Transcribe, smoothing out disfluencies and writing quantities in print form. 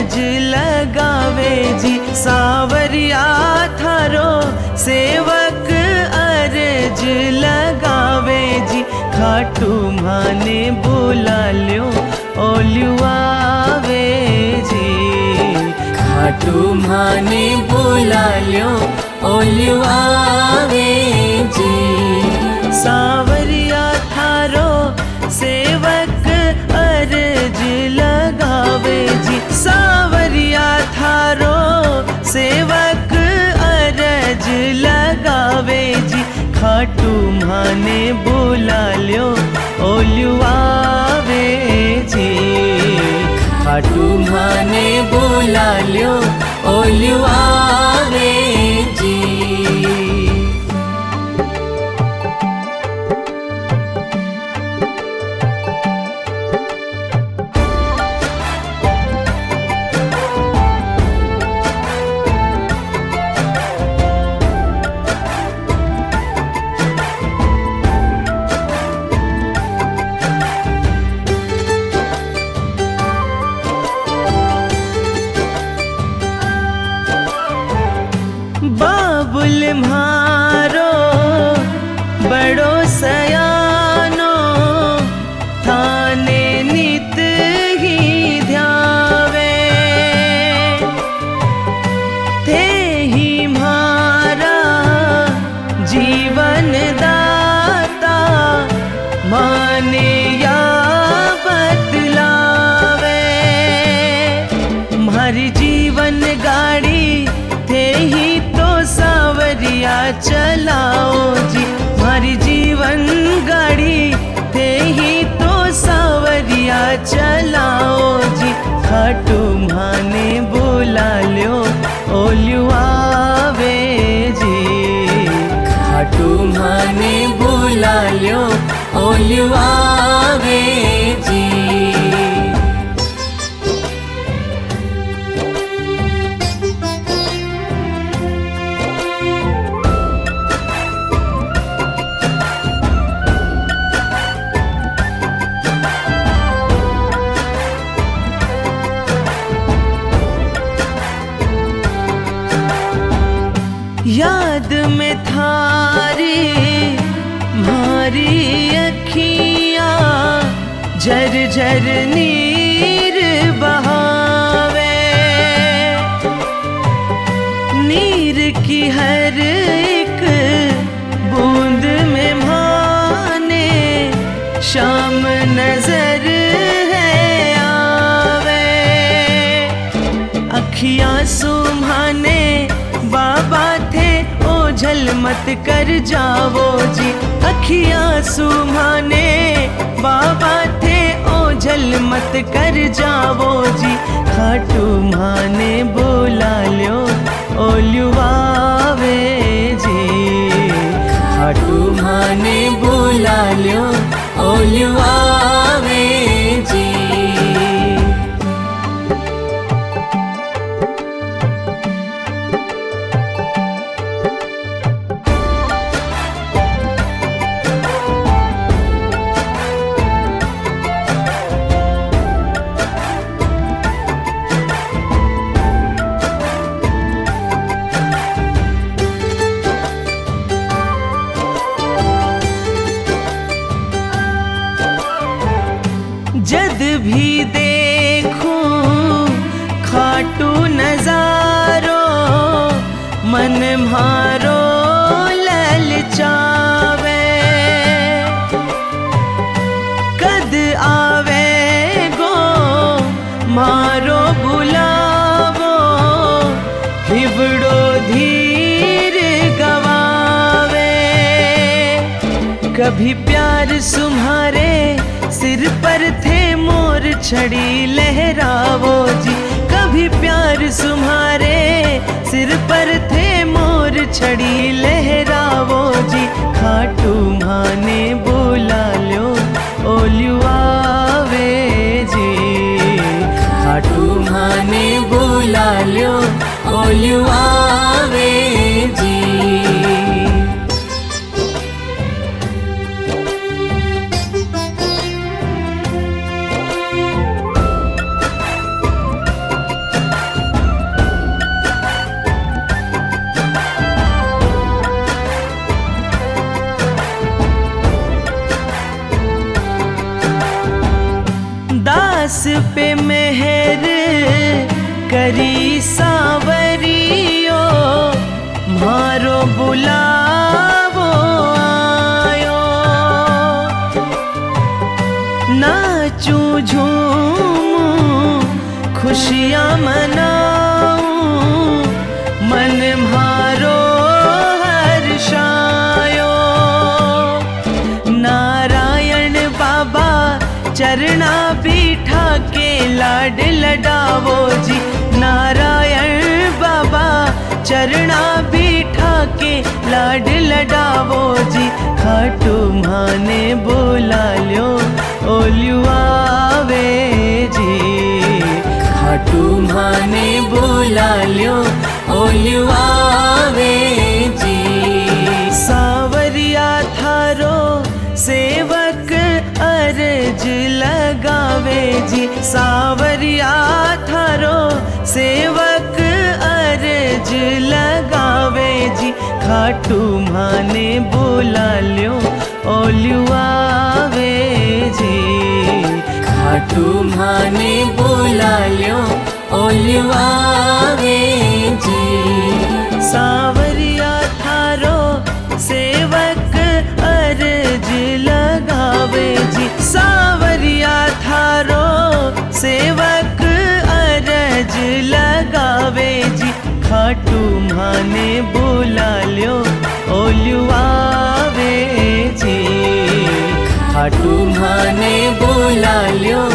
अरज लगावे जी। सावरिया थारो सेवक अरज लगावे जी। खाटू माने बुला ल्यो ओलियो आवे जी। खाटू माने बुला ल्यो ओलियो आवे जी। सावरिया थारो सेवक अरज लगावे जी। सावरिया थारो सेवक अरज लगावे जी। खाटू माने बुला ल्यो ओलियो आवे जी। खाटू माने बुला ल्यो ओलियो आवे जी। बाबुल म्हारो बड़ो सयानो थाने नित ही ध्यावे। थे ही म्हारा जीवन दाता माने या बतलावे। म्हारी जीवन गाड़ी थे ही सावरिया चलाओ जी। हमारी जीवन गाड़ी थे ही तो सावरिया चलाओ जी। खाटू माने बुला ल्यो ओलियो आवे जी। खाटू माने बुला ल्यो ओलियो आवे जी। याद में थारी म्हारी अखियाँ झर झर नीर बहावे। नीर की हर एक बूंद में माने शाम नजर है आवे। अखियाँ सुम्हाने बाबा थे ओझल मत कर जावो जी। अखियाँ सुम्हाने बाबा थे ओझल मत कर जावो जी। खाटू माने बुला ल्यो ओलियो आवे जी। खाटू माने बुला ल्यो ओलियो आवे जी। जद भी देखूं खाटू नजारो मन म्हारो ललचावे। कद आवे गो मारो बुलावो हिबड़ो धीर गवावे। कभी प्यार सुम्हारे सिर पर थे मोर छड़ी लहरावो जी। कभी प्यार सुम्हारे सिर पर थे मोर छड़ी लहरावो जी। खाटू माने बुला ल्यो ओलियो आवे जी। खाटू माने बुला ल्यो ओलियो आवे जी। बुलावो आयो। नाचूं झूमूं खुशियाँ मनाऊं, मन म्हारो हर्षायो। नारायण बाबा चरना बीठा के लाड लडावो जी। नारायण बाबा चरना बीठा के लाड लडावो जी। खाटू मां ने बुला ल्यो ओलियो आवे जी। खाटू मां ने बुला ल्यो ओलियो आवे जी। सावरिया थारो सेवक अर्ज लगावे जी। सावरिया थारो सेवक अर्ज लगावे जी। खाटू मां ने बुला ल्यो ओलियो आवे जी। खाटू मां ने बुला ल्यो ओलियो आवे जी। सावरिया थारो सेवक अर्ज लगावे जी। सावरिया थारो सेवक अर्ज लगावे जी। खाटू मां ने बुला ल्यो ओलियो आवे जी। खाटू मां ने बुला ल्यो